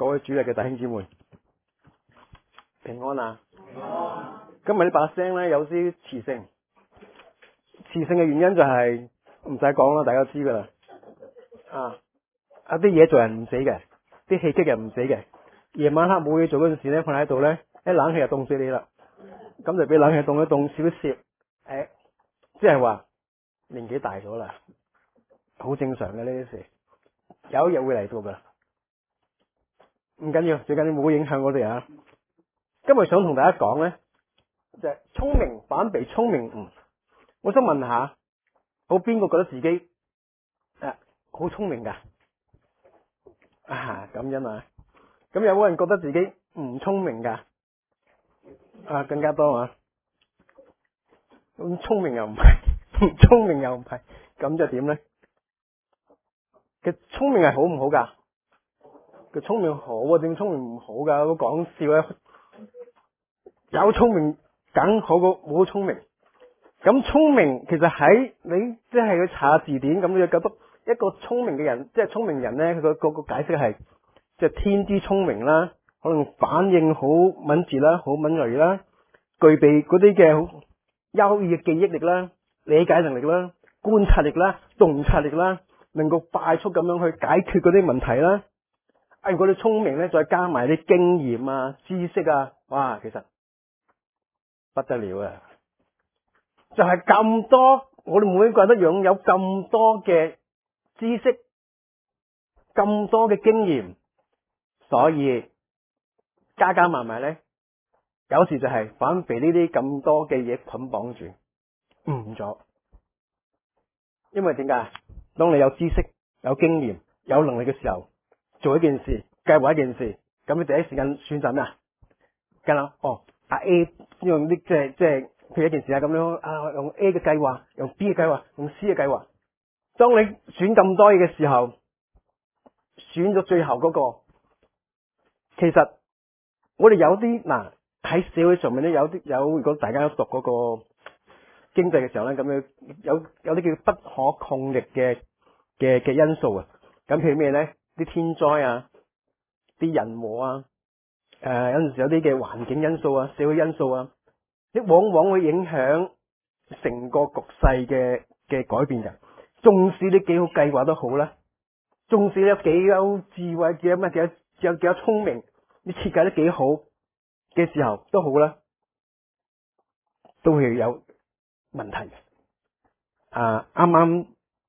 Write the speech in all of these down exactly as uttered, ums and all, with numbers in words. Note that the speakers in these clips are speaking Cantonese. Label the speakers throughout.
Speaker 1: 各位主日嘅弟兄姊妹，平安啊！今日呢把聲咧有啲磁性，磁性嘅原因就係唔使講啦，大家知噶啦。啊，一啲嘢做人唔死嘅，啲氣激人唔死嘅。夜晚黑冇嘢做嗰陣時咧，瞓喺度咧，一冷氣就凍死你啦。咁就俾冷氣凍一凍少少，誒，即係話年紀大咗啦，好正常嘅呢啲事，有一日會嚟到噶。唔緊要，最緊要冇影響我哋啊！今日想同大家講咧，就係聰明反被聰明誤。我想問下，好邊個覺得自己誒好聰明噶？啊，感恩啊！咁有冇人覺得自己唔聰明噶？啊，更加多啊！咁聰明又唔係，唔聰明又唔係，咁就點咧？其實聰明係好唔好噶？佢聰明好啊，點聰明唔好噶？都講笑啊！有聰明梗好過冇聰明。咁聰明其實喺你即係去查字典咁，你就覺得一個聰明嘅人，即係聰明人咧，佢個個個解釋係即係天資聰明啦，可能反應好敏捷啦，好敏銳啦，具備嗰啲嘅好優異嘅記憶力啦、理解能力啦、觀察力啦、洞察力啦，能夠快速咁樣去解決嗰啲問題啦。啊！如果你聰明咧，再加埋啲經驗啊、知識啊，哇，其實不得了啊！就係咁多，我哋每一個人都擁有咁多嘅知識、咁多嘅經驗，所以加加埋埋咧，有時就係反被呢啲咁多嘅嘢捆綁住，誤咗。因為點解？當你有知識、有經驗、有能力嘅時候，做一件事、計劃一件事，咁你第一時間選擇咩啊？梗啦，哦，阿 A 用啲即係即係，譬如一件事啊咁樣啊，用 A 嘅計劃，用 B 嘅計劃，用 C 嘅計劃。當你選咁多嘢嘅時候，選咗最後嗰個，其實我哋有啲嗱喺社會上面咧，有啲有，如果大家讀嗰個經濟嘅時候咧，咁樣有有啲叫不可抗力嘅嘅嘅因素啊。咁譬如咩咧？啲天災啊，啲人禍啊。誒、呃，有陣時有啲嘅環境因素啊、社會因素啊，你往往會影響成個局勢嘅嘅改變嘅。縱使你幾好計劃都好啦，縱使你有幾有智慧、幾有乜、幾有幾有幾有聰明，你設計得幾好嘅時候都好啦，都會有問題嘅。啊，啱啱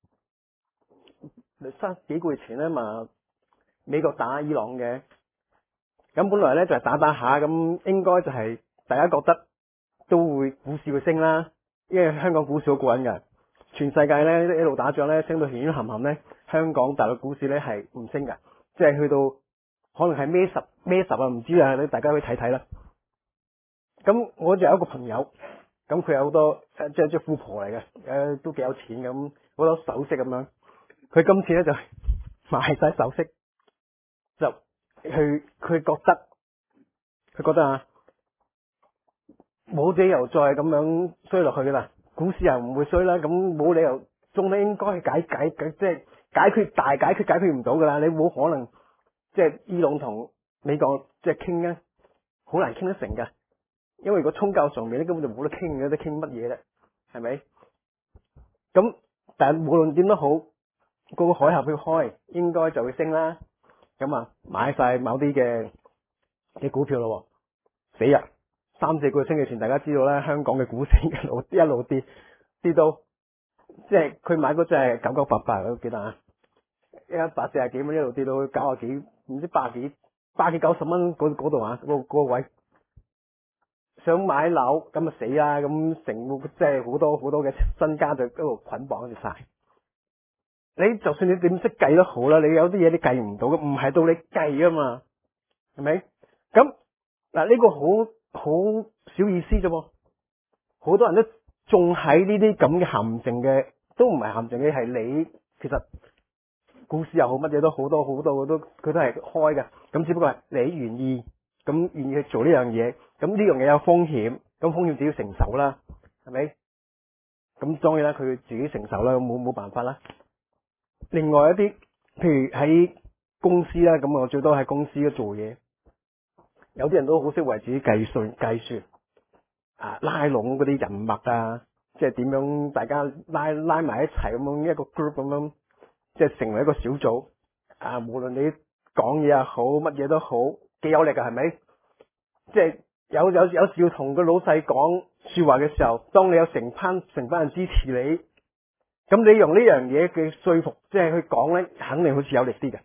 Speaker 1: 三幾個月前咧嘛，美國打伊朗嘅。咁本來咧就係打打下，咁應該就係大家覺得都會股市會升啦，因為香港股市好過癮嘅。全世界咧一路打仗咧升到血血含含咧，香港大陸股市咧係唔升嘅，即係去到可能係咩十咩十啊，唔知啊，大家可以睇睇啦。咁我就有一個朋友，咁佢有好多即係即係富婆嚟嘅，誒都幾有錢咁，好多首飾咁樣。佢今次咧就買晒首飾就。佢佢覺得佢覺得啊，冇理由再咁樣衰落去噶啦，股市又唔會衰啦，咁冇理由，仲咧應該去解解解即係解決大解決解決唔到噶啦，你冇可能即係伊朗同美國即係傾咧，好難傾得成噶，因為如果宗教上面咧根本就冇得傾嘅，得傾乜嘢咧？係咪？咁但係無論點都好，個個海峽去開，應該就會升啦。咁啊，買晒某啲嘅嘅股票咯，死呀！三四個星期前，大家知道咧，香港嘅股市一路一路跌，跌到即係佢買嗰隻係九九八八，我都記得啊，一百四十幾蚊一路跌到九啊幾，唔知八幾八幾九十蚊嗰嗰度啊，嗰嗰個位想買樓咁啊死啦！咁成個即係好多好多嘅身家就一路捆綁住晒。你就算你點識計都好啦，你有啲嘢你計唔到嘅，唔係到你計啊嘛，係咪？咁嗱呢個好好小意思啫噃，好多人都仲喺呢啲咁嘅陷阱嘅，都唔係陷阱嘅，係你其實股市又好，乜嘢都好多好多都佢都係開嘅，咁只不過係你願意咁願意去做呢樣嘢，咁呢樣嘢有風險，咁風險自己要承受啦，係咪？咁當然啦，佢自己承受啦，冇冇辦法啦。另外一啲，譬如喺公司啦，咁我最多喺公司做嘢。有啲人都好識為自己計算計算啊，拉攏嗰啲人脈啊，即係點樣大家拉拉埋一齊咁樣一個 group 咁樣，即係成為一個小組啊。無論你講嘢又好，乜嘢都好，幾有力噶，係咪？即係有有有時要同個老細講說話嘅時候，當你有成班成班人支持你，咁你用呢樣嘢嘅說服，即係去講咧，肯定好似有力啲嘅。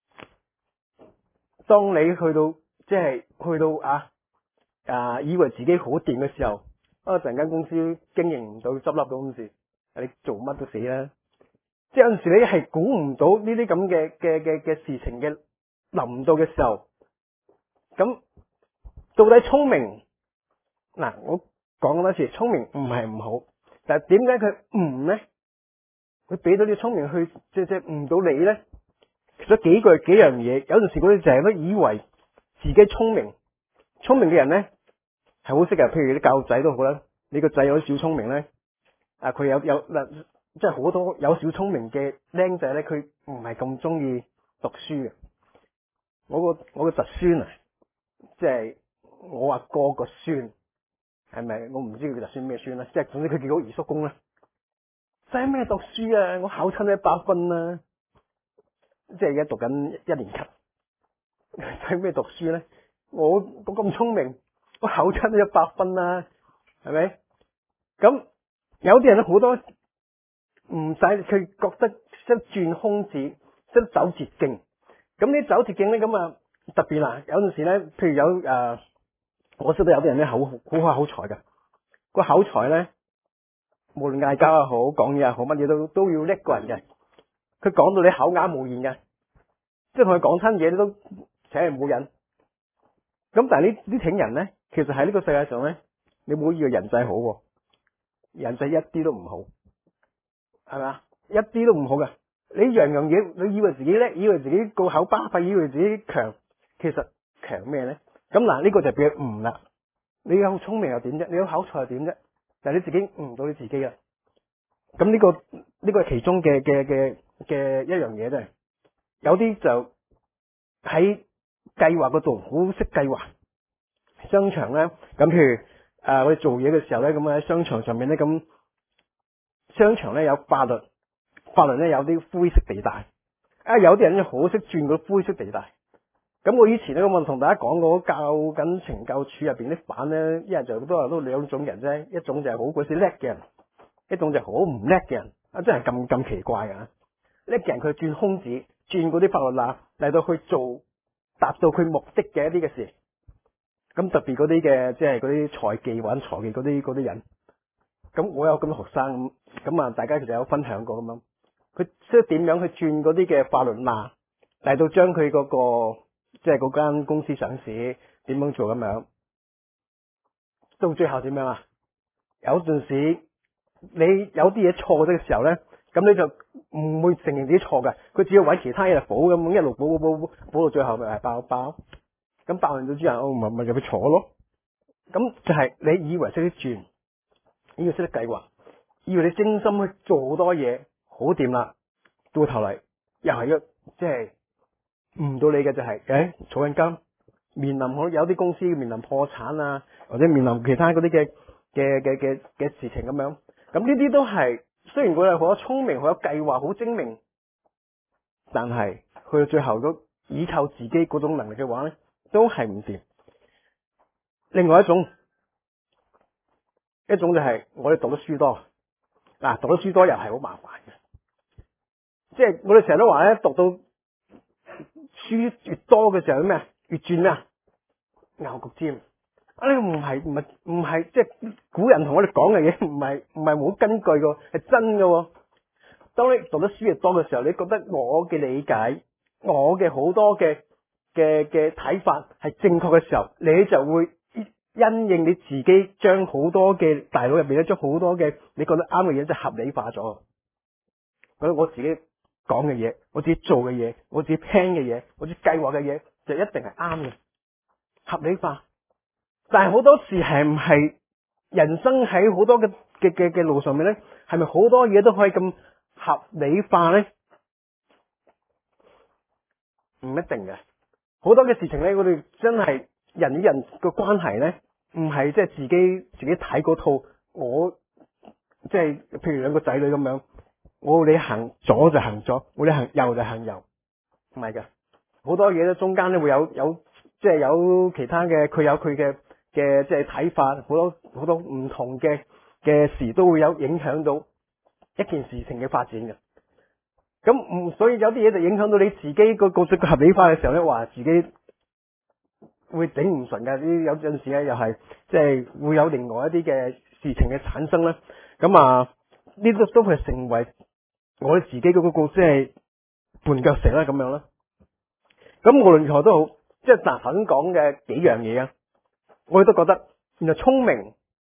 Speaker 1: 當你去到即係去到啊啊，以為自己好掂嘅時候，啊，成間公司經營唔到，執笠到咁事，你做乜都死啦！即係有陣時你係估唔到呢啲咁嘅嘅嘅嘅事情嘅臨到嘅時候，咁到底聰明嗱？我講咁多次，聰明唔係唔好，但係點解佢誤咧？佢俾到啲聰明去即即誤到你咧？其實幾句幾樣嘢，有陣時嗰啲就係都以為自己聰明，聰明嘅人咧係好識嘅。譬如你教仔都好啦，你個仔有啲小聰明咧，啊佢有有嗱，即係好多有小聰明嘅僆仔咧，佢唔係咁中意讀書嘅。我個我個侄孫啊，即係我阿哥個孫，係咪？我唔知佢個侄孫咩孫啦，即係總之佢叫我二叔公啦。使咩讀書啊？我考親一百分啦。即係而家讀緊一年級，使咩讀書咧？我我咁聰明，我考親都一百分啦，係咪？咁有啲人咧好多唔使佢覺得識轉空子，識走捷徑。咁你走捷徑咧，咁啊特別啦。有陣時咧，譬如有誒、呃，我識得有啲人咧好好開口才嘅，個口才咧，無論嗌交又好，講嘢又好，乜嘢都都要叻過人嘅。佢講到你口啞無言嘅，即係同佢講親嘢，你都請人冇癮。咁但係呢呢請人咧，其實喺呢個世界上咧，你唔好以為人際好，人際一啲都唔好，係咪啊？一啲都唔好嘅。你樣樣嘢，你以為自己叻，以為自己個口巴閉，以為自己強，其實強咩咧？咁嗱，呢個就變誤啦。你有聰明又點啫？你有口才又點啫？但係你自己誤到你自己啦。咁呢個呢個係其中嘅嘅嘅嘅一樣嘢啫。有啲就喺計劃嗰度好識計劃。商場咧，咁譬如誒、呃、我哋做嘢嘅時候咧，咁喺商場上面咧，咁商場咧有法律，法律咧有啲灰色地帶。啊，有啲人咧好識轉嗰灰色地帶。咁我以前咧，我同大家講過，教緊懲教處入邊啲犯咧，一日就都係都兩種人啫，一種就係好鬼死叻嘅人，一種就係好唔叻嘅人。啊，真係咁咁奇怪啊！叻嘅人佢轉空子，轉嗰啲法律罅嚟到去做達到佢目的嘅一啲嘅事。咁特別嗰啲嘅，即係嗰啲財技玩財技嗰啲嗰啲人。咁我有咁嘅學生，咁啊，大家其實有分享過咁樣。佢識點樣去轉嗰啲嘅法律罅嚟到將佢嗰個，即係嗰間公司上市點樣做咁樣。到最後點樣啊？有陣時你有啲嘢錯咗嘅時候咧，咁你就唔會承認自己錯嘅，佢只要揾其他嘢嚟補咁，一路補補補補補到最後咪係爆爆。咁爆完咗之後，我咪咪入去坐咯。咁就係你以為識得轉，以為識得計劃，以為你精心去做好多嘢，好掂啦。到頭嚟又係一即係誤到你嘅就係、是，誒儲緊金，面臨可有啲公司面臨破產啊，或者面臨其他嗰啲嘅嘅嘅嘅嘅事情咁樣。咁呢啲都係雖然佢係好聰明、好有計劃、好精明，但係去到最後都依靠自己嗰種能力嘅話咧，都係唔掂。另外一種，一種就係我哋讀得書多，嗱讀得書多又係好麻煩嘅，即係我哋成日都話咧，讀到書越多嘅時候咩啊？越轉咩啊？牛角尖啊！呢個唔係唔係唔係，即係古人同我哋講嘅嘢，唔係唔係冇根據嘅，係真嘅。當你讀得書越多嘅時候，你覺得我嘅理解，我嘅好多嘅嘅嘅睇法係正確嘅時候，你就會因應你自己將好多嘅大腦入邊咧，將好多嘅你覺得啱嘅嘢就合理化咗。覺得我自己講嘅嘢，我自己做嘅嘢，我自己 plan 嘅嘢，我自己計劃嘅嘢，就一定係啱嘅，合理化。但係好多時係唔係人生喺好多嘅嘅嘅嘅路上面咧，係咪好多嘢都可以咁合理化咧？ 唔一定嘅。好多嘅事情咧，我哋真係人與人個關係咧，唔係即係自己自己睇嗰套。我即係譬如兩個仔女咁樣，我你行左就行左，我你行右就行右，唔係嘅。好多嘢咧，中間咧會有有即係有其他嘅，佢有佢嘅嘅即係睇法，好多好多唔同嘅嘅事都會有影響到一件事情嘅發展嘅。咁唔所以有啲嘢就影響到你自己個個個合理化嘅時候咧，話自己會頂唔順嘅。呢有陣時咧又係即係會有另外一啲嘅事情嘅產生咧。咁啊呢都都係成為我哋自己嗰個即係絆腳石啦咁樣啦。咁無論如何都好，即係嗱頭先講嘅幾樣嘢啊，我哋都覺得原來聰明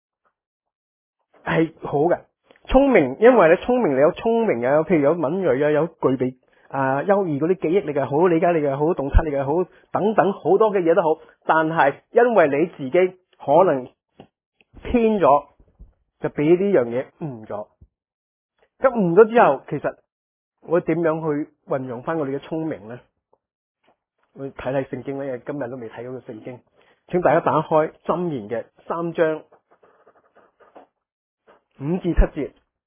Speaker 1: 係好嘅。聰明，因為咧聰明你有聰明啊，譬如有敏銳啊，有具備啊優異嗰啲記憶力又好，理解力又好，洞察力又好，等等好多嘅嘢都好。但係因為你自己可能偏咗，就俾呢樣嘢誤咗。咁誤咗之後，其實我點樣去運用翻我哋嘅聰明咧？我睇睇聖經咧，今日都未睇到個聖經，請大家打開箴言嘅三章五至七節。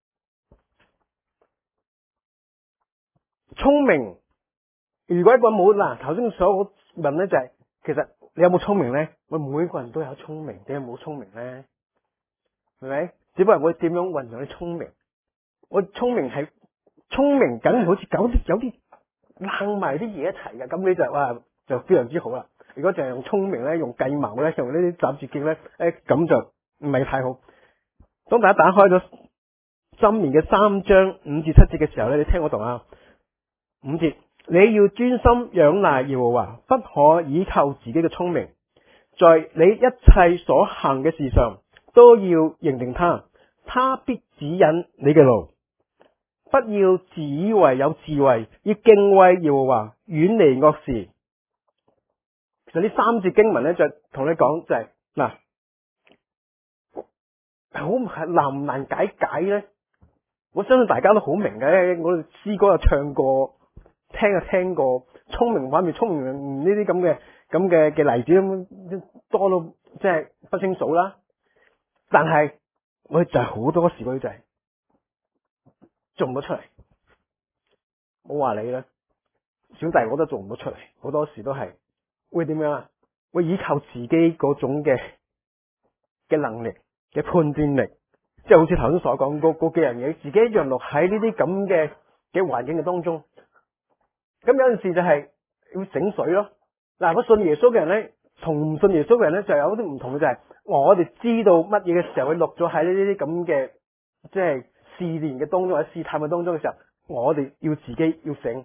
Speaker 1: 聰明，如果一個冇嗱，頭先所問咧就係、是，其實你有冇聰明咧？我每個人都有聰明，點解冇聰明咧？係咪？只不過我點樣運用啲聰明？我聰明係聰明，梗係好似有啲有啲攬埋啲嘢一齊嘅，咁你就哇就非常之好啦。如果就係用聰明咧，用計謀咧，用呢啲斬捷徑咧，誒咁就唔係太好。當大家打開咗箴言嘅三章五至七節嘅時候咧，你聽我讀啊。五節，你要專心仰賴耶和華，不可倚靠自己嘅聰明，在你一切所行嘅事上都要認定他，他必指引你嘅路。不要自以為有智慧，要敬畏耶和華，遠離惡事。其實呢三節經文咧，就同你講就係、是、嗱，好難唔難解解咧？我相信大家都好明嘅，我哋詩歌又唱過。聽就聽過，聰明反面聰明呢啲咁嘅咁嘅嘅例子多到即係不勝數啦。但係我哋就係好多時嗰啲就係做唔到出嚟。我話你啦，小弟我都做唔到出嚟，好多時都係會點樣啊？會依靠自己嗰種嘅嘅能力嘅判斷力，即係好似頭先所講嗰嗰幾樣嘢，自己一樣落喺呢啲咁嘅嘅環境嘅當中。咁有陣時就係要醒水咯。嗱，我信耶穌嘅人咧，同唔信耶穌嘅人咧，就有啲唔同嘅，就係我哋知道乜嘢嘅時候，佢落咗喺呢啲咁嘅即係試煉嘅當中或者試探嘅當中嘅時候，我哋要自己要醒。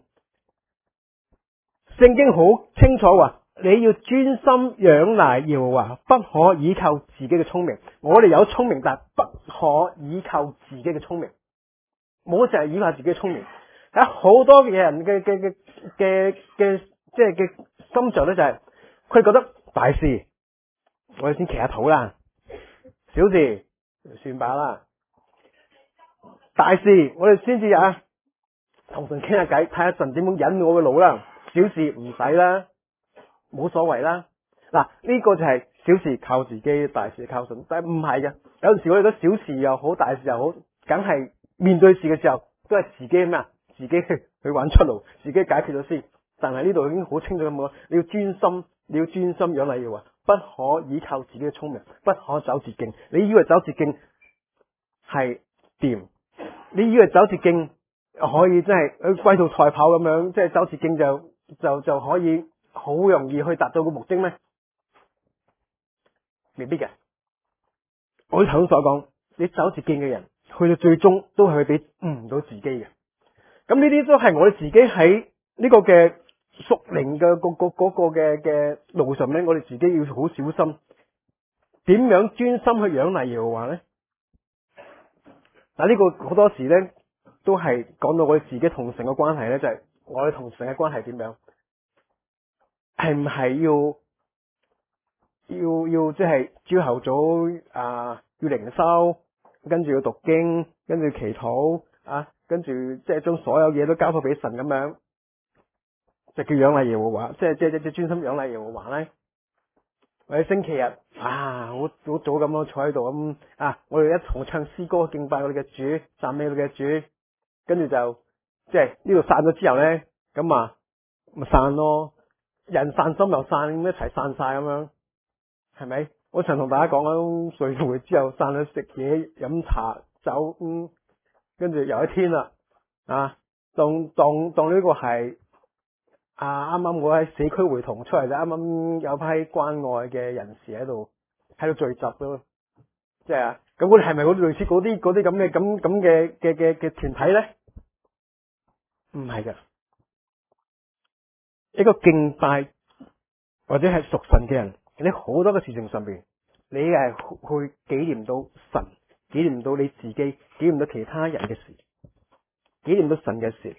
Speaker 1: 聖經好清楚話，你要專心仰賴耶和華，不可倚靠自己嘅聰明。我哋有聰明，但係不可倚靠自己嘅聰明，冇成日倚靠自己嘅聰明。喺好多嘅人嘅嘅嘅嘅嘅即係嘅心上咧，就係佢覺得大事我哋先祈下禱啦，小事算罷啦，大事我哋先至啊同神傾下偈，睇下神點樣引我嘅路啦。小事唔使啦，冇所謂啦。嗱，呢個就係小事靠自己，大事靠神。但係唔係嘅，有陣時我哋覺得小事又好，大事又好，梗係面對事嘅時候都係自己咩啊？自己去去揾出路，自己解決咗先。但係呢度已經好清楚咁講，你要專心，你要專心仰賴耶和華，不可依靠自己嘅聰明，不可走捷徑。你以為走捷徑係掂？你以為走捷徑可以真係龜兔賽跑咁樣，即係走捷徑就就就可以好容易去達到個目的咩？未必嘅。我頭先所講，你走捷徑嘅人，去到最終都係俾誤到自己嘅。咁呢啲都係我哋自己喺呢個嘅屬靈嘅嗰嗰嗰個嘅嘅路上咧，我哋自己要好小心，點樣專心去仰賴耶和華咧？嗱，呢個好多時咧都係講到我哋自己同神嘅關係咧，就係我哋同神嘅關係點樣，係唔係要要要即係朝頭早啊要靈修，跟住要讀經，跟住祈禱啊？跟住即係將所有嘢都交託俾神咁樣， 就叫仰賴耶和華，即係即係即係專心仰賴耶和華咧。或者星期日啊，好好早咁樣坐喺度咁啊，我哋一同唱詩歌敬拜我哋嘅主，讚美我哋嘅主，跟住就即係呢度散咗之後咧，咁啊咪散咯，人散心又散，咁一齊散晒咁樣，係咪？我常同大家講啦，聚會之後散去食嘢、飲茶、酒，嗯，跟住又一天啦，啊，當當當呢個係。啊！啱啱我喺社區會堂出嚟，就啱啱有批關愛嘅人士喺度喺度聚集咯，即係啊！咁我哋係咪好類似嗰啲嗰啲咁嘅咁咁嘅嘅嘅嘅團體咧？唔係噶，一個敬拜或者係屬神嘅人，你好多嘅事情上邊，你係去紀念到神，紀念到你自己，紀念到其他人嘅事，紀念到神嘅事。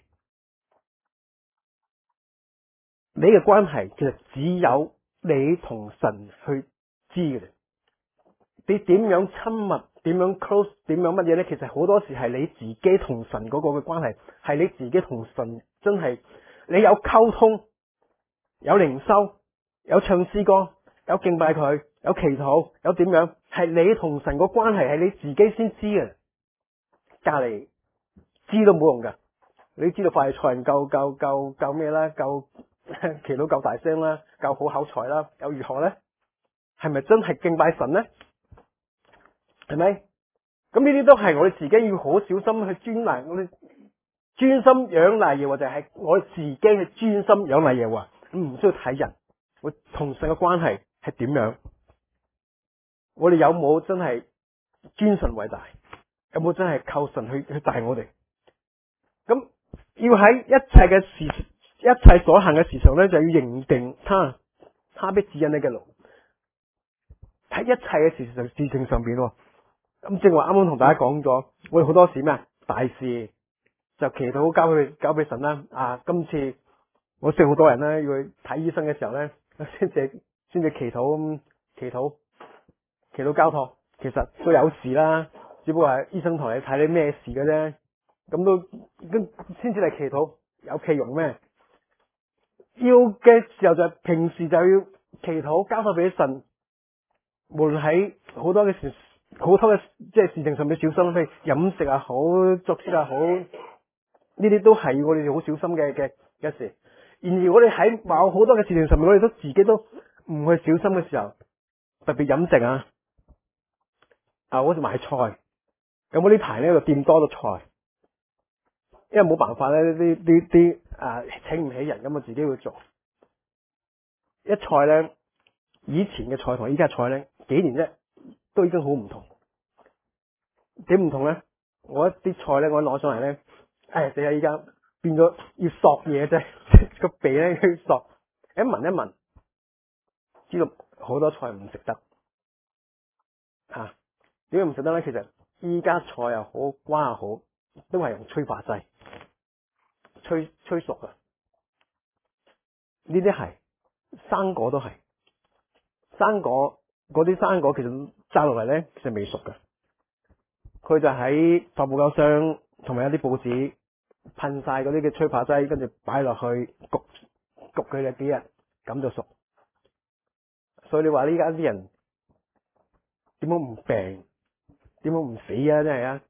Speaker 1: 你嘅關係其實只有你同神去知嘅。你點樣親密，點樣 close，點樣乜嘢呢？其實好多時係你自己同神嗰個嘅關係，係你自己同神真係你有溝通，有靈修，有唱詩歌，有敬拜佢，有祈禱，有點樣，係你同神個關係係你自己先知嘅。隔籬知都冇用噶，你知道法利賽人夠夠夠夠咩啦？夠祈禱夠大聲啦，夠好口才啦，又如何呢？係咪真係敬拜神呢？係咪？咁呢啲都係我哋自己要好小心去專賴，我哋專心仰賴耶和華，就係我哋自己去專心仰賴耶和華，唔需要睇人，我同神嘅關係係點樣？我哋有冇真係尊神為大？有冇真係靠神去去帶我哋？咁要喺一切嘅事，一切所行嘅事上咧，就要認定他，他必指引你嘅路。喺一切嘅事情事情上邊，咁正話啱啱同大家講咗，我哋好多事咩大事就祈禱交俾交俾神啦。啊，今次我識好多人咧，要去睇醫生嘅時候咧，先至先至祈禱，祈禱祈禱交託，其實都有事啦，只不過係醫生同你睇你咩事嘅啫，咁都咁先至嚟祈禱，有屁用咩？要嘅時候就平時就要祈禱交託俾神。無論喺好多嘅事，好多嘅即係事情上面小心，譬如飲食啊好，作息啊好，呢啲都係我哋好小心嘅嘅嘅事。然而我哋喺某好多嘅事情上面，我哋都自己都唔去小心嘅時候，特別飲食啊，啊好似買菜，咁我呢排咧就掂多咗菜，因為冇辦法咧，啲啲啲啊請唔起人，咁我自己會做一菜咧。以前嘅菜同依家菜咧，幾年啫，都已經好唔同。點唔同咧？我一啲菜咧，我攞上嚟咧，哎呀，死啦！依家變咗要索嘢啫，個鼻咧要索，一聞一聞，知道好多菜唔食得。吓，點解唔食得咧？其實依家菜又好，瓜又好，都係用催化劑，催催熟啊。呢啲係生果都係。生果嗰啲生果其實摘落嚟咧，其實未熟嘅。佢就喺發泡膠箱同埋一啲報紙噴晒嗰啲嘅催化劑，跟住擺落去焗焗佢哋幾日，咁就熟。所以你話呢家啲人點解唔病？點解唔死啊？真係啊！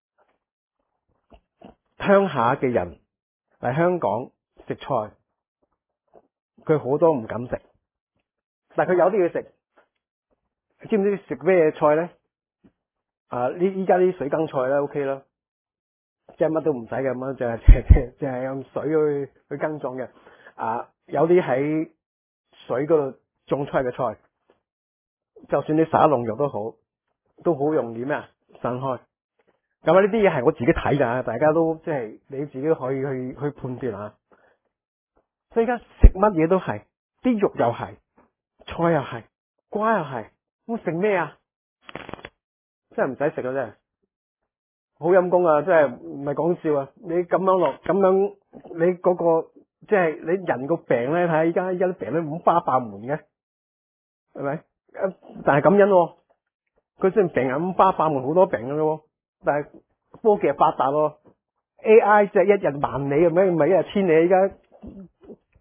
Speaker 1: 鄉下嘅人嚟香港食菜，佢好多唔敢食。但係佢有啲嘢食，知唔知食咩菜咧？啊，呢依家啲水耕菜咧 OK 啦，即係乜都唔使嘅咁樣，就係就係用水去去耕種嘅。啊，有啲喺水嗰度種出嚟嘅菜，就算你撒農藥都好，都好容易咩啊散開。咁啊，呢啲嘢係我自己睇噶，大家都即係你自己可以去去判斷啊。所以而家食乜嘢都係，啲肉又係。菜又係，瓜又係，咁食咩啊？真係唔使食啊！真係好陰功啊！真係唔係講笑啊！你咁樣落，咁樣你嗰個即係你人個病咧，睇下依家依家啲病咧五花八門嘅，係咪？但係感恩喎，佢雖然病係五花八門，好多病嘅咯，但係科技係發達咯 ，A I 即係一日萬里咁樣，唔係一日千里。依家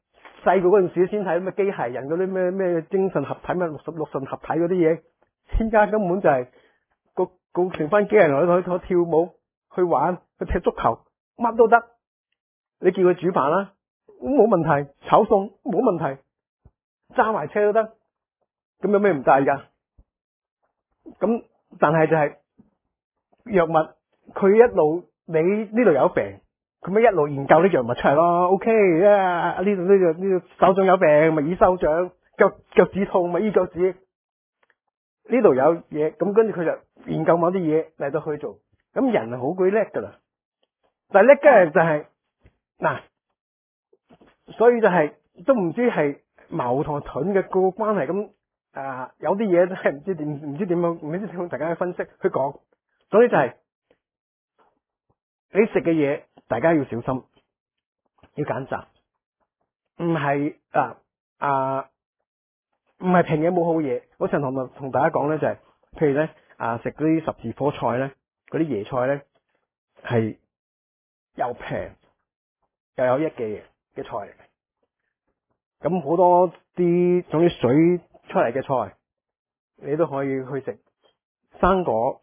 Speaker 1: 細個嗰陣時先睇咩機械人嗰啲咩咩精神合體咩六十六神合體嗰啲嘢，依家根本就係、是、個個成班機械人喺度跳舞去玩去踢足球，乜都得。你叫佢煮飯啦，冇問題；炒餸冇問題，揸埋車都得。咁有咩唔得噶？咁但係就係、是、藥物，佢一路你呢度有病，佢咪一路研究啲藥物出嚟咯。O K 啊，呢度呢度呢度手掌有病咪醫手掌，腳腳趾痛咪醫腳趾。呢度有嘢，咁跟住佢就研究某啲嘢嚟到去做。咁人係好鬼叻噶啦，但係叻嘅人就係、是、嗱，所以就係、是、都唔知係矛同盾嘅個關係咁。啊，有啲嘢真係唔知點唔知點樣，唔知點樣大家去分析去講。所以就係、是、你食嘅嘢，大家要小心，要揀擇，唔係啊啊，唔係平嘢冇好嘢。我曾同同大家講咧，就係、是、譬如咧啊，食嗰啲十字科菜咧，嗰啲椰菜咧係又平又有益嘅嘢嘅菜嚟嘅。咁好多啲總之水出嚟嘅菜，你都可以去食。生果，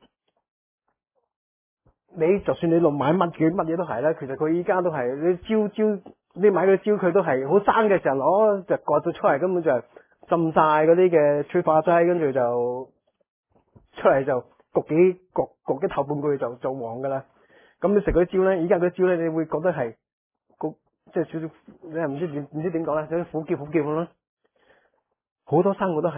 Speaker 1: 你就算你落買乜嘅乜嘢都係啦。其實佢依家都係你招招，你買嘅招佢都係好生嘅時候攞就割咗出嚟，根本就係浸晒嗰啲嘅催化劑，跟住就出嚟就焗幾焗焗一頭半個月就就黃噶啦。咁你食嗰啲招咧，依家嗰啲招咧，你會覺得係個即係少少，你係唔知點唔知點講咧，有啲苦澀苦澀咁咯。好多生果都係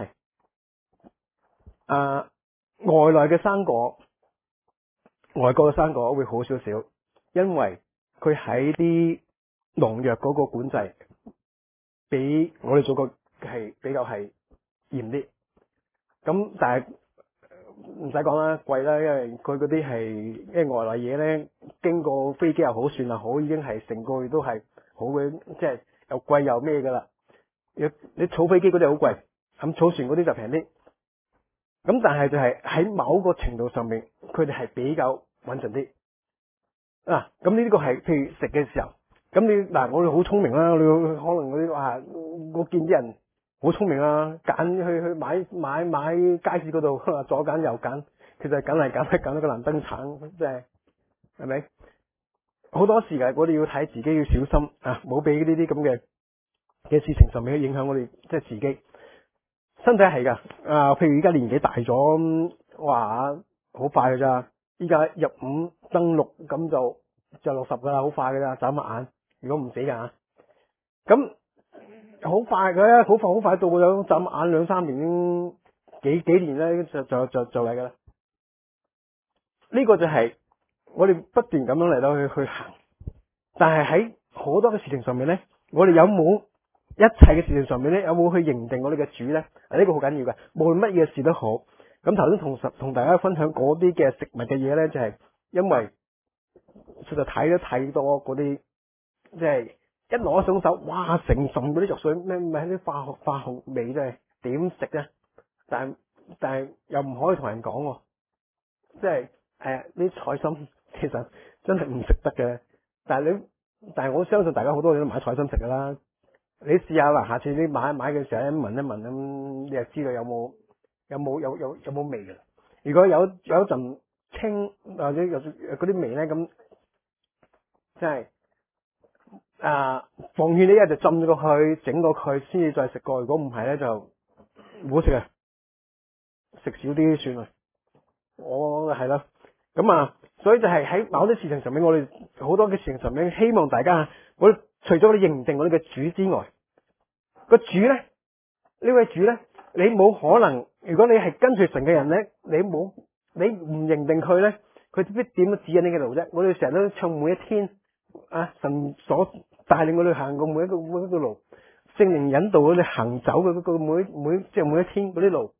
Speaker 1: 啊。外來嘅生果，外國嘅生果會好少少，因為佢喺啲農藥嗰個管制比我哋祖國係比較係嚴啲。咁但係唔使講啦，貴啦，因為佢嗰啲係因為外來嘢咧，經過飛機又好，船又好，已經係成個月都係好嘅，即係又貴又咩噶啦。你你坐飛機嗰啲好貴，咁坐船嗰啲就平啲。咁但係就係喺某個程度上面，佢哋係比較穩陣啲啊。咁呢個係譬如食嘅時候，咁你嗱我哋好聰明啦，你可能嗰啲話，我見啲人好聰明啊，揀去去買買買街市嗰度左揀右揀，其實揀嚟揀去揀到個爛燈橙，即係係咪？好多時嘅我哋要睇自己要小心啊，唔好俾呢啲咁嘅嘅事情上面去影響我哋即係自己。身體係噶，啊，譬如而家年紀大咗，哇，好快噶咋？依家入五登六咁就就六十噶啦，好快噶咋，眨下眼，如果唔死噶，咁好快嘅，好快好快到咗眨下眼兩三年，幾幾年咧就就就就嚟噶啦。呢個就係我哋不斷咁樣嚟到去去行，但係喺好多嘅事情上面咧，我哋有冇？一切嘅事情上面咧，有冇去認定我哋嘅主咧？呢、這個好緊要嘅，無論乜嘢事都好。咁頭先同同大家分享嗰啲嘅食物嘅嘢咧，就係、是、因為實在睇得太多嗰啲，即、就、係、是、一攞上手，哇，成順嗰啲藥水咩咩啲化學化學味，真係點食咧？但係但係又唔可以同人講，即係誒啲菜心其實真係唔食得嘅。但係你但係我相信大家好多人都買菜心食噶啦。你試下啦，下次你買一買嘅時候，聞一聞咁，你就知道有冇有冇有有有冇味嘅。如果有有一陣清或者有嗰啲味咧，咁即係啊，奉勸你一就浸咗過去，整到佢先至再食過。如果唔係咧，就唔好食啊，食少啲算啦。我係啦，咁啊，所以就係喺某啲事情上面，我哋好多嘅事情上面，希望大家我哋除咗你認定我哋嘅主之外，個主咧，呢位主咧，你冇可能，如果你係跟隨神嘅人咧，你冇你唔認定佢咧，佢必點樣指引你嘅路啫？我哋成日都唱每一天啊，神所帶領我哋行過每一個每一個路，聖靈引導我哋行走嘅嗰個每每即係每一天嗰啲路，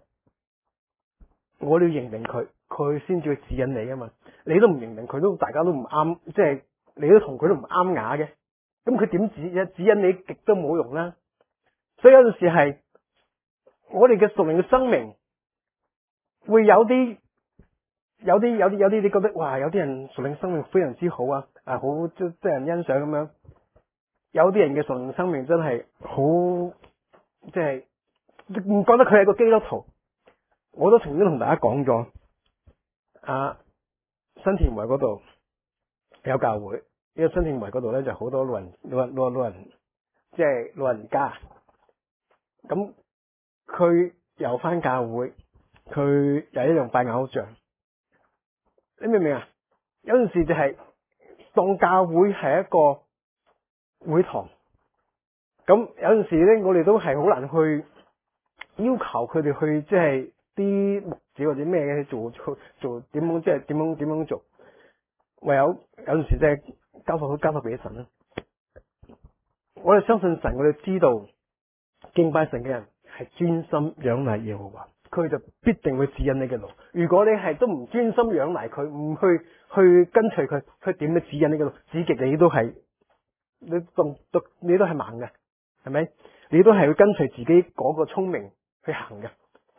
Speaker 1: 我哋要認定佢，佢先至會指引你啊嘛。你都唔認定佢，都大家都唔啱，即係你都同佢都唔啱牙嘅，咁佢點指指引你極都冇用啦。所以有陣時係我哋嘅屬靈嘅生命會有啲有啲有啲有啲你覺得哇，有啲人屬靈生命非常之好啊，啊好即係人欣賞咁樣。 有啲人嘅屬靈生命真係好，即係唔覺得佢係個基督徒。我都曾經同大家講咗，啊，新田圍嗰度有教會，因為新田圍嗰度咧就好多老人、老人、老人、老人，即係老人家。咁佢又翻教會，佢又一樣拜偶像。你明唔明啊？有陣時就係當教會係一個會堂，咁有陣時咧，我哋都係好難去要求佢哋去，即係啲牧者或者咩嘅做做做點樣，即係點樣點樣做。唯有有陣時即係交託交託俾神啦。我哋相信神，我哋知道敬拜神嘅人係專心仰賴耶和華，佢就必定會指引你嘅路。如果你係都唔專心仰賴佢，唔去去跟隨佢，佢點樣指引你嘅路？指極你都係你都都你都係盲嘅，係咪？你都係要跟隨自己嗰個聰明去行嘅。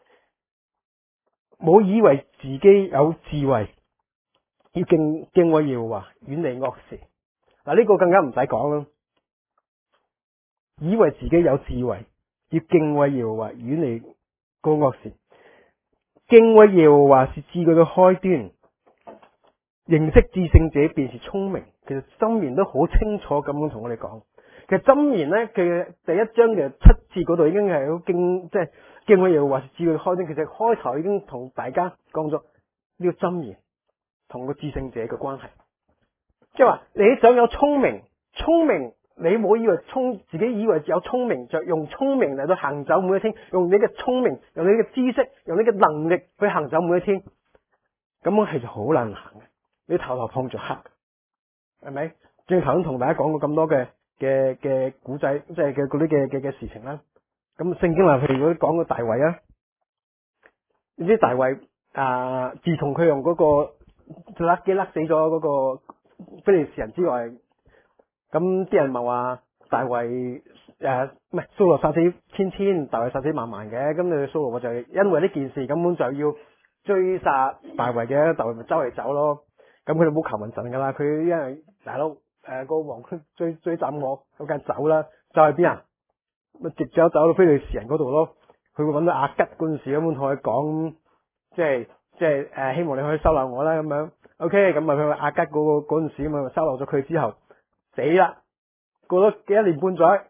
Speaker 1: 冇以為自己有智慧，要敬敬畏耶和華，遠離惡事。嗱，呢個更加唔使講啦。以為自己有智慧，要敬畏耶和華，遠離個惡事。敬畏耶和華是智慧嘅開端，認識至聖者便是聰明。其實箴言都好清楚咁樣同我哋講。其實箴言咧嘅第一章嘅七節嗰度已經係好敬，即係敬畏耶和華是智慧嘅開端。其實開頭已經同大家講咗呢個箴言同個至聖者嘅關係，即係話你想有聰明，聰明。你冇以為聰自己以為有聰明，就用聰明嚟到行走每一天，用你嘅聰明，用你嘅知識，用你嘅能力去行走每一天，咁樣係就好難行嘅。你頭頭碰着黑，係咪？正頭先同大家講過咁多嘅嘅嘅古仔，即係嘅嗰啲嘅嘅嘅事情啦。咁聖經話譬如如果講個大衛啊，你知大衛啊，自從佢用嗰個甩機甩死咗嗰個非利士人之外。咁啲人咪話大衛誒唔係掃羅殺死千千，大衛殺死萬萬嘅。咁你掃羅就係因為呢件事根本就要追殺大衛嘅，大衛咪周圍走咯。咁佢哋冇求問神噶啦，佢因為大佬誒個王追追斬我，咁梗係走啦。走去邊啊？咪直咗走到非利士人嗰度咯。佢會揾到亞吉嗰陣時，咁樣同佢講，即係即係誒希望你可以收留我啦咁樣。OK，咁咪佢亞吉嗰個嗰陣時咪收留咗佢之後。死啦！過咗幾一年半載，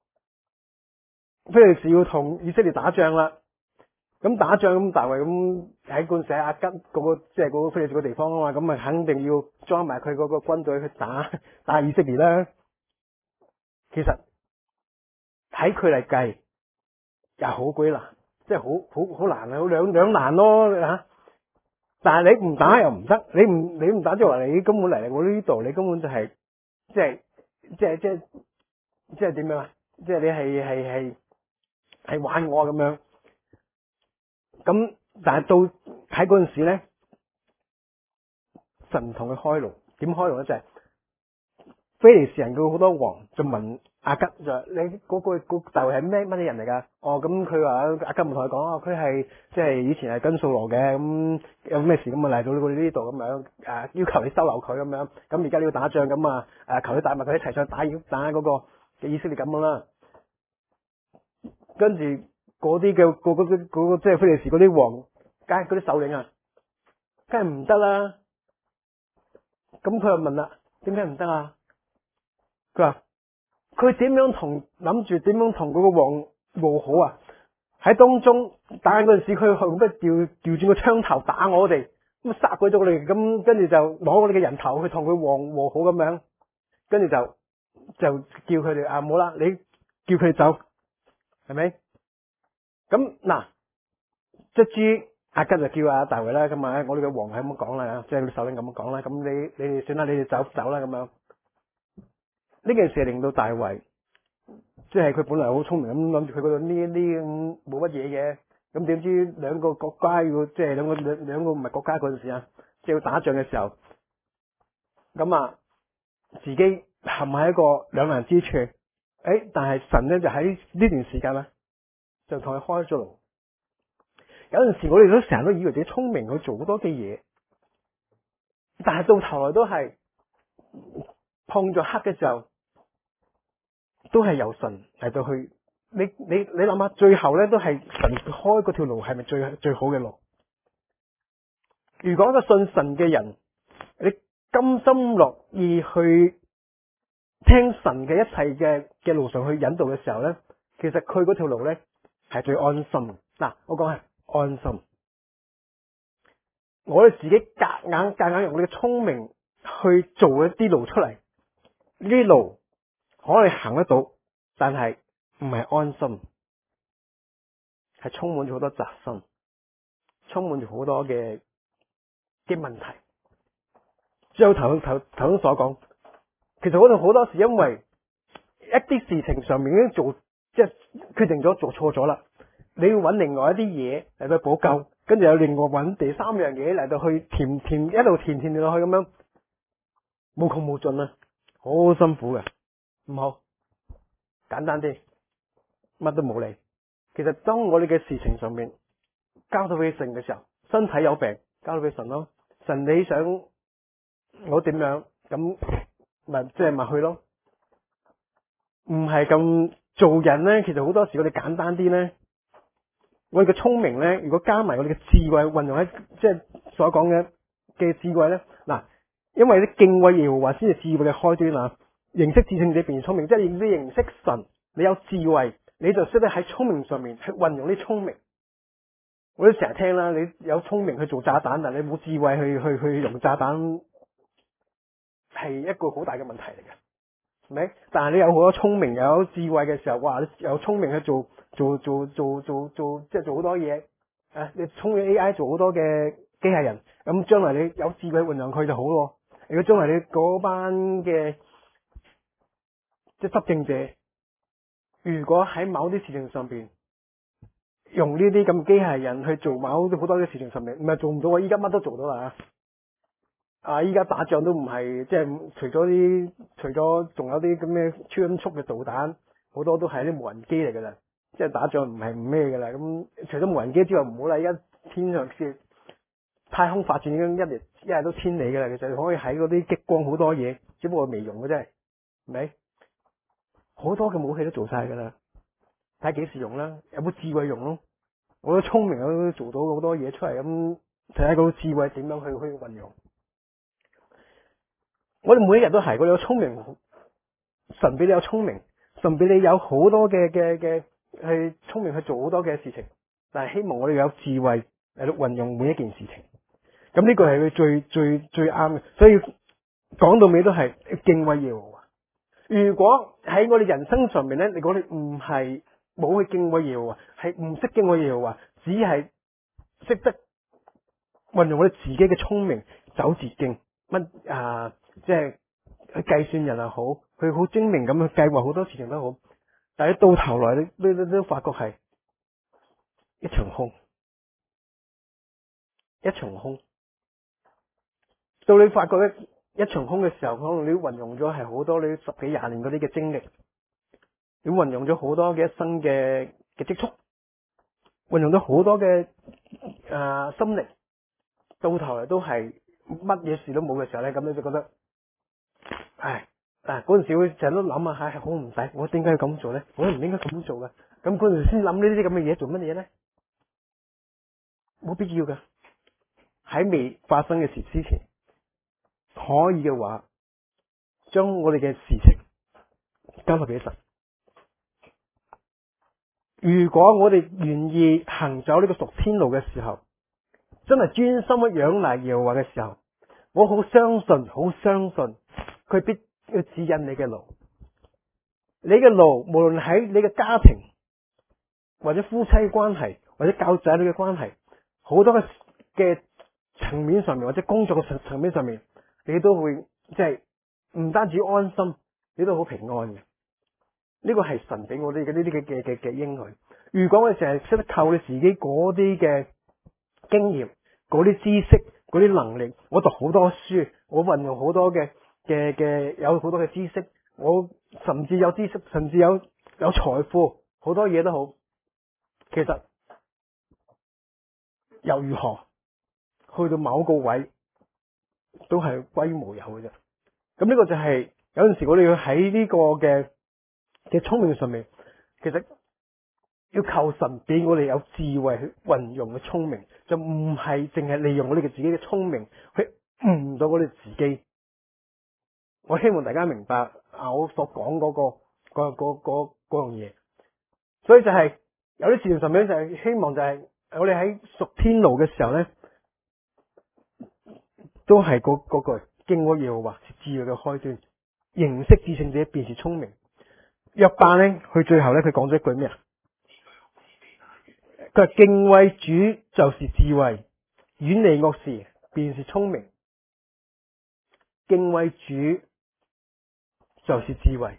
Speaker 1: 非利士要同以色列打仗啦。咁打仗咁大衛咁喺嗰陣時喺亞吉嗰個即係嗰個非利士嘅地方啊嘛，咁咪肯定要裝埋佢嗰個軍隊去打打以色列啦。其實睇佢嚟計又好鬼難，即係好好好難啊，好兩兩難咯吓。但係你唔打又唔得，你唔你唔打即係話你根本嚟嚟我呢度，你根本就係、是。即係即係即係即係點樣啊？即係你係係係係玩我咁樣。咁但係到喺嗰陣時咧，神同佢開路，點開路咧？就係、是、非利士人佢好多王就問亞吉就話你嗰、那個、那個大衛係咩乜嘢人嚟噶？哦，咁佢話亞吉唔同佢講哦，佢係即係以前係跟掃羅嘅，咁、嗯、有咩事咁啊嚟到呢呢度咁樣誒，要求你收留佢咁樣。咁而家你要打仗咁啊誒，求你帶埋佢一齊上打打嗰個嘅以色列咁樣啦。跟住嗰啲嘅嗰嗰嗰嗰即係非利士嗰啲王，梗係嗰啲首領啊，梗係唔得啦。咁佢就問啦，點解唔得啊？佢話佢點樣同諗住點樣同嗰個王和好啊？喺當中打嗰陣時，佢用咩調調轉個槍頭打我哋，咁殺鬼咗我哋，咁跟住就攞我哋嘅人頭去同佢王和好咁樣，跟住就就叫佢哋啊冇啦，你叫佢哋走，係咪？咁嗱，即係亞吉就叫阿大衛啦，咁啊我哋嘅王係咁講啦，即係啲首領咁講啦，咁你你哋算啦，你哋走走啦咁樣。呢件事令到大衛，即係佢本來好聰明咁諗住佢嗰度呢呢咁冇乜嘢嘅，咁點知兩個國家要即係兩個兩兩個唔係國家嗰陣時啊，即係要打仗嘅時候，咁啊自己陷喺一個兩難之處，誒，但係神咧就喺呢段時間咧就同佢開咗路。有陣時我哋都成日都以為自己聰明去做好多嘅嘢，但係到頭來都係碰咗黑嘅時候。 都係由神嚟到去。你你你諗下，最後咧都係神開嗰條路，係咪最最好嘅路？如果一個信神嘅人，你甘心樂意去聽神嘅一切嘅嘅路上去引導嘅時候咧，其實佢嗰條路咧係最安心。嗱，我講係安心。我哋自己夾硬夾硬用我哋嘅聰明去做一啲路出嚟，呢啲路可以行得到，但係唔係安心，係充滿咗好多雜心，充滿住好多嘅嘅問題。最後頭頭頭先所講，其實嗰度好多時因為一啲事情上面已經做，即係決定咗做錯咗啦，你要揾另外一啲嘢嚟到補救，跟住有另外揾第三樣嘢嚟到去填填一路填填落去咁樣，無窮無盡啊，好辛苦嘅。唔好，簡單啲，乜都冇理。其實當我哋嘅事情上面交到俾神嘅時候，身體有病交到俾神咯，神你想我點樣咁咪即係咪去咯？唔係咁做人咧，其實好多時我哋簡單啲咧，我哋嘅聰明咧，如果加埋我哋嘅智慧運用喺即係所講嘅嘅智慧咧，嗱，因為啲敬畏耶和華先係智慧嘅開端啊！認識至聖者便是聰明，即係你認識神，你有智慧，你就識得喺聰明上面去運用啲聰明。我都成日聽啦，你有聰明去做炸彈，但你冇智慧去去去用炸彈，係一個好大嘅問題嚟嘅，係咪？但係你有好多聰明又有智慧嘅時候，哇！你有聰明去做做做做做做，即係做好多嘢啊！你聰明 A I 做好多嘅機械人，咁將來你有智慧運用佢就好咯。如果將來你嗰班嘅即係執政者，如果喺某啲事情上邊用呢啲咁機械人去做某好多嘅事情上面，唔係做唔到啊！依家乜都做到啦啊！依家打仗都唔係即係除咗啲，除咗仲有啲咁嘅超音速嘅導彈，好多都係啲無人機嚟噶啦。即係打仗唔係唔咩噶啦。咁除咗無人機之外，唔好啦。依家天上嘅太空發展已經一日一日都千里噶啦。其實可以喺嗰啲激光好多嘢，只不過未用嘅啫，係咪？好多嘅武器都做晒噶啦，睇幾時用啦，有冇智慧用咯？我都聰明都做到好多嘢出嚟，咁睇下嗰個智慧點樣去去運用。我哋每一日都係，我哋有聰明，神俾你有聰明，神俾你有好多嘅嘅嘅去聰明去做好多嘅事情，但係希望我哋有智慧嚟到運用每一件事情。咁呢個係佢最最最啱嘅，所以講到尾都係敬畏耶和華。如果喺我哋人生上面咧，如果你唔係冇去敬畏耶和華，係唔識敬畏耶和華，只係識得運用我哋自己嘅聰明走捷徑，乜啊，即係去計算人又好，佢好精明咁去計劃好多事情都好，但係到頭來你你你都發覺係一場空，一場空。到你發覺咧一場空嘅時候，可能你運用咗係好多你十幾廿年嗰啲嘅精力，你運用咗好多嘅一生嘅嘅積蓄，運用咗好多嘅誒、呃、心力，到頭嚟都係乜嘢事都冇嘅時候咧，咁你就覺得，唉，嗱嗰陣時會成日都諗下，唉，好唔使，我點解要咁做咧？我唔應該咁做嘅，咁嗰陣時先諗呢啲咁嘅嘢，做乜嘢咧？冇必要嘅，喺未發生嘅事之前，可以嘅話，將我哋嘅事情交翻俾神。如果我哋願意行走呢個屬天路嘅時候，真係專心咁仰賴耶和華嘅時候，我好相信，好相信佢必要指引你嘅路。你嘅路，無論喺你嘅家庭，或者夫妻關係，或者教仔女嘅關係，好多嘅嘅層面上面，或者工作嘅層層面上面，你都會即係唔單止安心，你都好平安嘅。呢個係神俾我哋嘅呢啲嘅嘅嘅嘅應許。如果我哋成日識得靠你自己嗰啲嘅經驗、嗰啲知識、嗰啲能力，我讀好多書，我運用好多嘅嘅嘅有好多嘅知識，我甚至有知識，甚至有有財富，好多嘢都好。其實又如何？去到某個位都係歸無有嘅啫。咁呢個就係有陣時我哋要喺呢個嘅嘅聰明上面，其實要求神俾我哋有智慧去運用嘅聰明，就唔係淨係利用我哋嘅自己嘅聰明去誤到我哋自己。我希望大家明白啊，我所講嗰、嗰個嗰嗰嗰嗰樣嘢。所以就係、是、有啲事情上面就係希望就係我哋喺屬天路嘅時候咧，都係嗰嗰句敬畏耶和華是智慧嘅開端，認識至聖者便是聰明。約伯咧，佢最後咧，佢講咗一句咩啊？佢話敬畏主就是智慧，遠離惡事便是聰明。敬畏主就是智慧，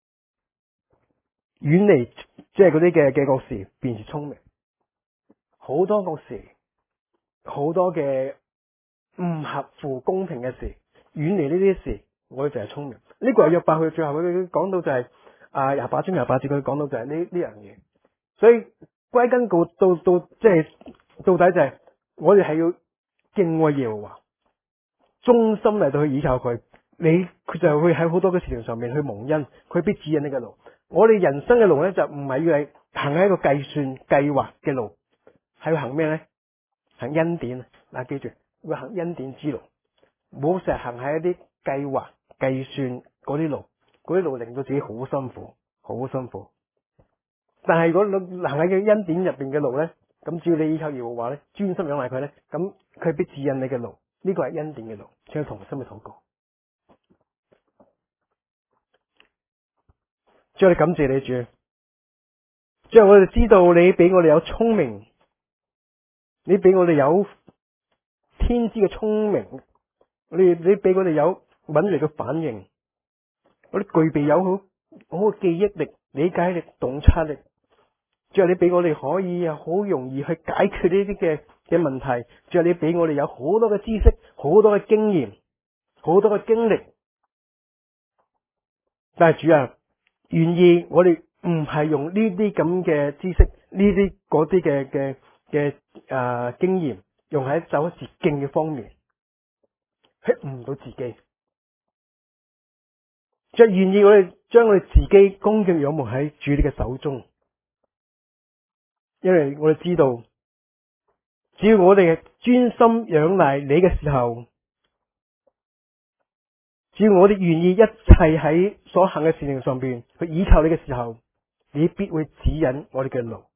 Speaker 1: 遠離即係嗰啲嘅嘅惡事便是聰明。好多惡事，好多嘅唔合乎公平嘅事，遠離呢啲事，我哋就係聰明。呢、這個係約伯佢最後佢講到就係、是、啊廿八章廿八節佢講到就係呢呢樣嘢。所以歸根到到到即係到底就係、是、我哋係要敬畏耶和華，忠心嚟到去倚靠佢。你佢就會喺好多嘅事情上面去蒙恩，佢必指引呢個路。我哋人生嘅路咧就唔係要係行喺一個計算計劃嘅路，係要行咩咧？行恩典。嗱，記住要行恩典之路，唔好成日行喺一啲計劃計算嗰啲路，嗰啲路令到自己好辛苦，好辛苦。但係如果行喺嘅恩典入邊嘅路咧，咁只要你依靠耶和華咧，專心仰賴佢咧，咁佢必指引你嘅路。呢個係恩典嘅路，請同心去禱告。主，我哋感謝你，主。主，我哋知道你俾我哋有聰明，你俾我哋有天資嘅聰明，你你俾我哋有敏銳嘅反應，我哋具備有好好嘅記憶力、理解力、洞察力。主，你俾我哋可以好容易去解決呢啲嘅嘅問題。主，你俾我哋有好多嘅知識、好多嘅經驗、好多嘅經歷。但係主啊，願意我哋唔係用呢啲咁嘅知識、呢啲嗰啲嘅嘅嘅誒經驗，用喺走捷徑嘅方面，去誤到自己。就願意我哋將我哋自己恭敬仰望喺主你嘅手中，因為我哋知道，只要我哋專心仰賴你嘅時候，只要我哋願意一切喺所行嘅事情上邊去依靠你嘅時候，你必會指引我哋嘅路。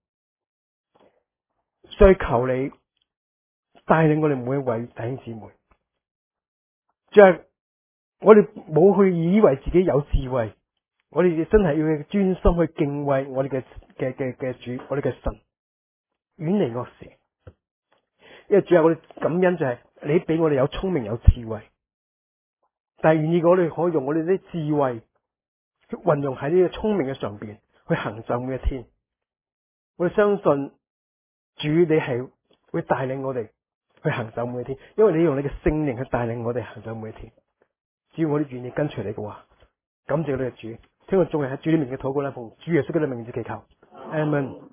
Speaker 1: 所以求你帶領我哋每一位弟兄姊妹，即係我哋冇去以為自己有智慧，我哋真係要專心去敬畏我哋嘅嘅嘅嘅主，我哋嘅神，遠離惡事。因為主啊，我哋感恩就係你俾我哋有聰明有智慧，但係願意我哋可以用我哋啲智慧去運用喺呢個聰明嘅上邊去行走每一天。我哋相信主你係會帶領我哋去行走每一天，因為你用你嘅聖靈去帶領我哋行走每一天。只要我哋願意跟隨你嘅話，感謝你嘅主，聽我眾人喺主裏面嘅禱告咧，奉主耶穌嘅名字祈求，阿門。